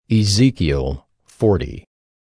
Ezekiel 40.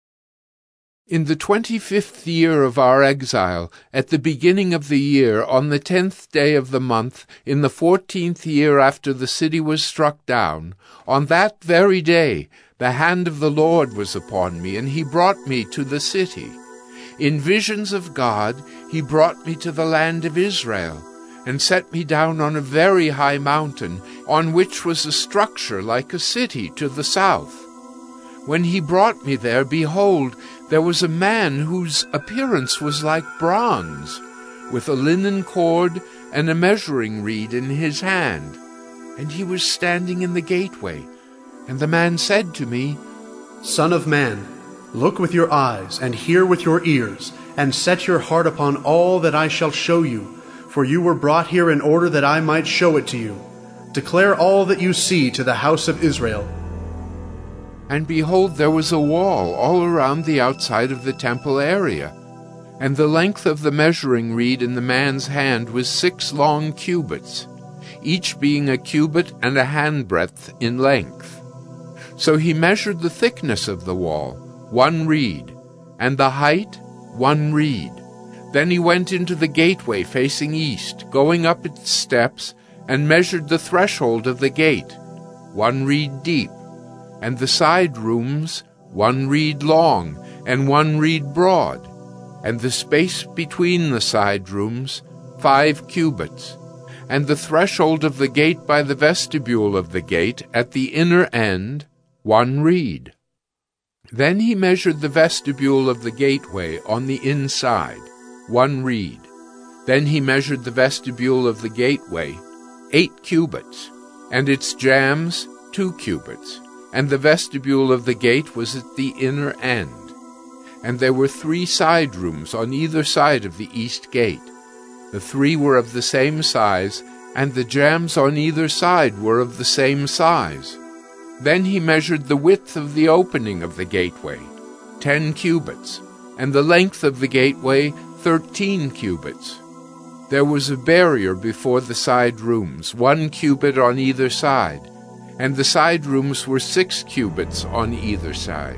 In the 25th year of our exile, at the beginning of the year, on the 10th day of the month, in the 14th year after the city was struck down, on that very day the hand of the Lord was upon me, and he brought me to the city. In visions of God he brought me to the land of Israel, and set me down on a very high mountain, on which was a structure like a city to the south. When he brought me there, behold, there was a man whose appearance was like bronze, with a linen cord and a measuring reed in his hand. And he was standing in the gateway. And the man said to me, Son of man, look with your eyes, and hear with your ears, and set your heart upon all that I shall show you. For you were brought here in order that I might show it to you. Declare all that you see to the house of Israel. And behold, there was a wall all around the outside of the temple area, and the length of the measuring reed in the man's hand was 6 long cubits, each being a cubit and a handbreadth in length. So he measured the thickness of the wall, 1 reed, and the height 1 reed. Then he went into the gateway facing east, going up its steps, and measured the threshold of the gate, 1 reed deep, and the side rooms 1 reed long and 1 reed broad, and the space between the side rooms 5 cubits, and the threshold of the gate by the vestibule of the gate at the inner end 1 reed. Then he measured the vestibule of the gateway on the inside, 1 reed. Then he measured the vestibule of the gateway 8 cubits, and its jambs 2 cubits. And the vestibule of the gate was at the inner end. And there were 3 side rooms on either side of the east gate. The 3 were of the same size, and the jambs on either side were of the same size. Then he measured the width of the opening of the gateway, 10 cubits, and the length of the gateway 13 cubits. There was a barrier before the side rooms, 1 cubit on either side, and the side rooms were 6 cubits on either side.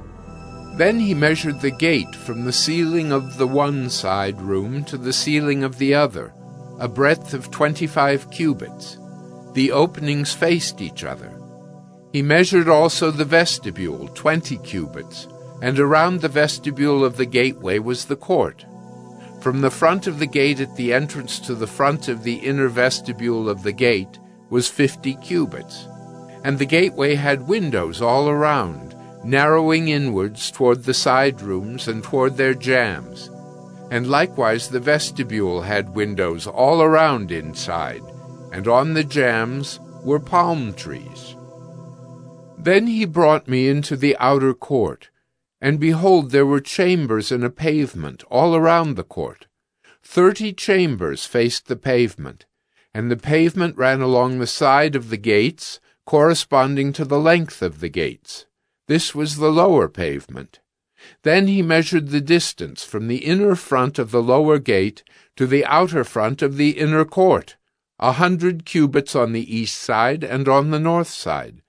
Then he measured the gate from the ceiling of the one side room to the ceiling of the other, a breadth of 25 cubits. The openings faced each other. He measured also the vestibule, 20 cubits, and around the vestibule of the gateway was the court. From the front of the gate at the entrance to the front of the inner vestibule of the gate was 50 cubits. And the gateway had windows all around, narrowing inwards toward the side rooms and toward their jambs. And likewise the vestibule had windows all around inside, and on the jambs were palm trees. Then he brought me into the outer court, and behold, there were chambers in a pavement all around the court. 30 chambers faced the pavement, and the pavement ran along the side of the gates, corresponding to the length of the gates. This was the lower pavement. Then he measured the distance from the inner front of the lower gate to the outer front of the inner court, 100 cubits on the east side and on the north side.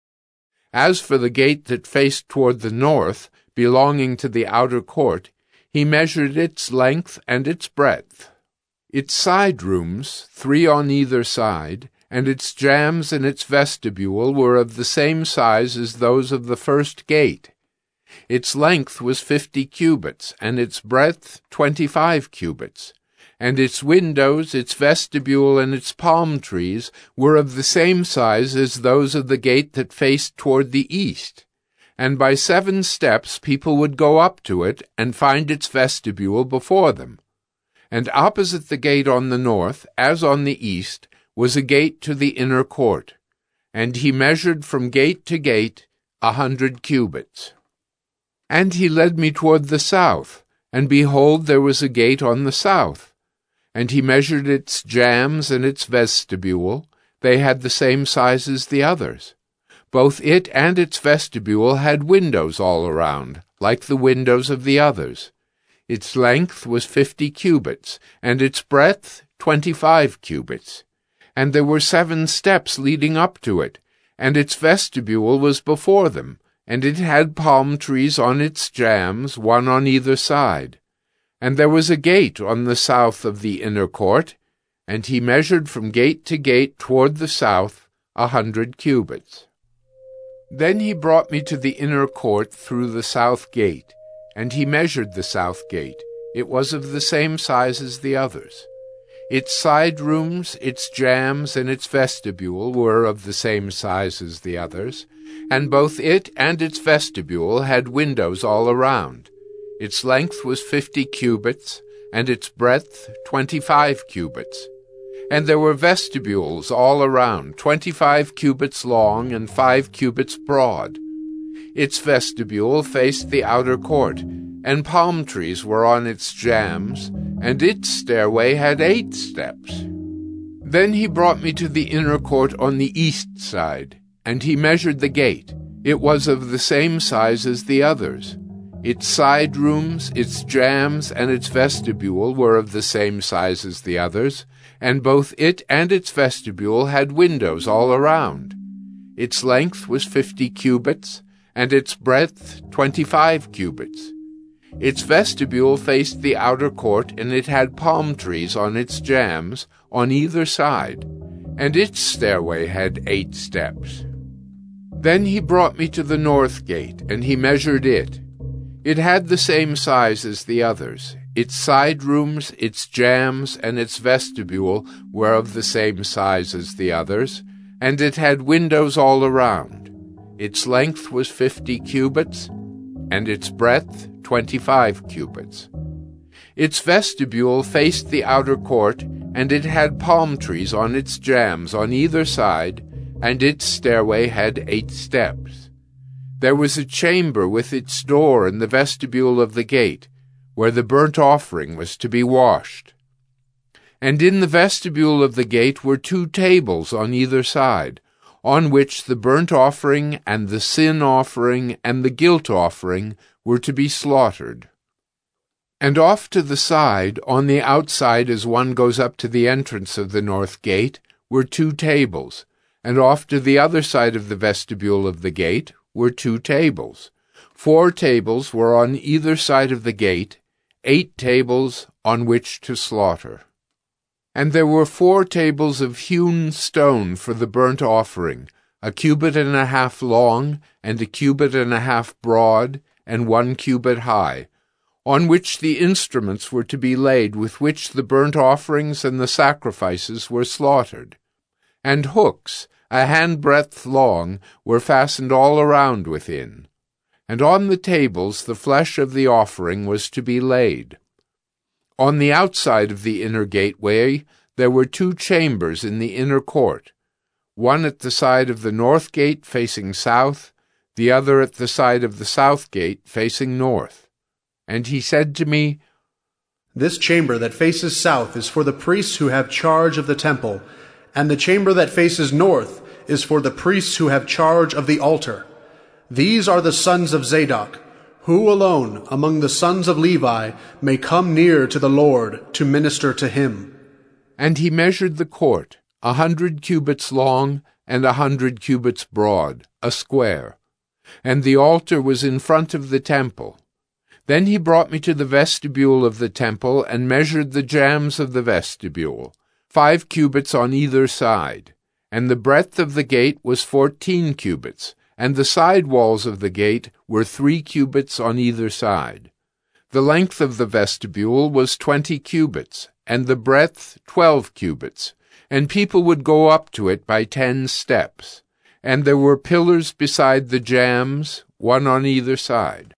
As for the gate that faced toward the north, belonging to the outer court, he measured its length and its breadth. Its side rooms, 3 on either side, and its jambs and its vestibule were of the same size as those of the first gate. Its length was 50 cubits, and its breadth 25 cubits. And its windows, its vestibule, and its palm trees were of the same size as those of the gate that faced toward the east. And by 7 steps people would go up to it and find its vestibule before them. And opposite the gate on the north, as on the east, was a gate to the inner court, and he measured from gate to gate 100 cubits. And he led me toward the south, and behold, there was a gate on the south, and he measured its jambs and its vestibule. They had the same size as the others. Both it and its vestibule had windows all around, like the windows of the others. Its length was 50 cubits, and its breadth 25 cubits. And there were 7 steps leading up to it, and its vestibule was before them, and it had palm trees on its jambs, one on either side. And there was a gate on the south of the inner court, and he measured from gate to gate toward the south 100 cubits. Then he brought me to the inner court through the south gate, and he measured the south gate. It was of the same size as the others. Its side rooms, its jambs, and its vestibule were of the same size as the others, and both it and its vestibule had windows all around. Its length was 50 cubits, and its breadth 25 cubits. And there were vestibules all around, 25 cubits long and 5 cubits broad. Its vestibule faced the outer court, and palm trees were on its jambs, and its stairway had 8 steps. Then he brought me to the inner court on the east side, and he measured the gate. It was of the same size as the others. Its side rooms, its jambs, and its vestibule were of the same size as the others, and both it and its vestibule had windows all around. Its length was 50 cubits, and its breadth 25 cubits. Its vestibule faced the outer court, and it had palm trees on its jambs on either side, and its stairway had 8 steps. Then he brought me to the north gate, and he measured it. It had the same size as the others. Its side rooms, its jambs, and its vestibule were of the same size as the others, and it had windows all around. Its length was 50 cubits, and its breadth 25 cubits. Its vestibule faced the outer court, and it had palm trees on its jambs on either side, and its stairway had 8 steps. There was a chamber with its door in the vestibule of the gate, where the burnt offering was to be washed. And in the vestibule of the gate were 2 tables on either side, on which the burnt offering and the sin offering and the guilt offering were to be slaughtered. And off to the side, on the outside as one goes up to the entrance of the north gate, were 2 tables, and off to the other side of the vestibule of the gate were 2 tables. 4 tables were on either side of the gate, 8 tables on which to slaughter. And there were 4 tables of hewn stone for the burnt offering, 1.5 cubits long, and 1.5 cubits broad, and 1 cubit high, on which the instruments were to be laid with which the burnt offerings and the sacrifices were slaughtered. And hooks, 1 handbreadth long, were fastened all around within. And on the tables the flesh of the offering was to be laid. On the outside of the inner gateway there were 2 chambers in the inner court, one at the side of the north gate facing south, the other at the side of the south gate facing north. And he said to me, "This chamber that faces south is for the priests who have charge of the temple, and the chamber that faces north is for the priests who have charge of the altar. These are the sons of Zadok, who alone among the sons of Levi may come near to the Lord to minister to him." And he measured the court, 100 cubits long and 100 cubits broad, a square. And the altar was in front of the temple. Then he brought me to the vestibule of the temple and measured the jambs of the vestibule, 5 cubits on either side. And the breadth of the gate was 14 cubits, and the side walls of the gate were 3 cubits on either side. The length of the vestibule was 20 cubits, and the breadth 12 cubits, and people would go up to it by 10 steps. And there were pillars beside the jambs, one on either side.